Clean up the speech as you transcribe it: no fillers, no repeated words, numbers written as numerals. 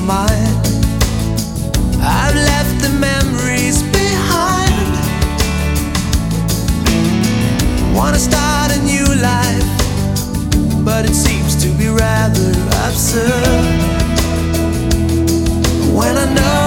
mine. I've left the memories behind. Wanna start a new life, but it seems to be rather absurd when I know